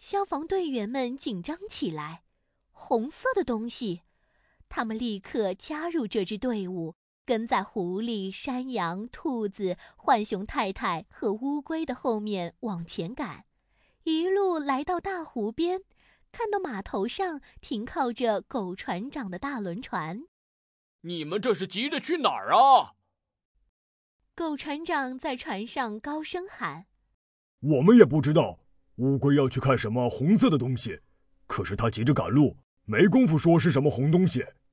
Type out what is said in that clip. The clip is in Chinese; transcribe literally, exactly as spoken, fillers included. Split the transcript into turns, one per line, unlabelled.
消防队员们紧张起来。红色的东西，他们立刻加入这支队伍，跟在狐狸、山羊、兔子、浣熊太太和乌龟的后面往前赶，一路来到大湖边，看到码头上停靠着狗船长的大轮船。
你们这是急着去哪儿啊？
狗船长在船上高声喊：
我们也不知道，乌龟要去看什么红色的东西，可是他急着赶路，没工夫说是什么红东西。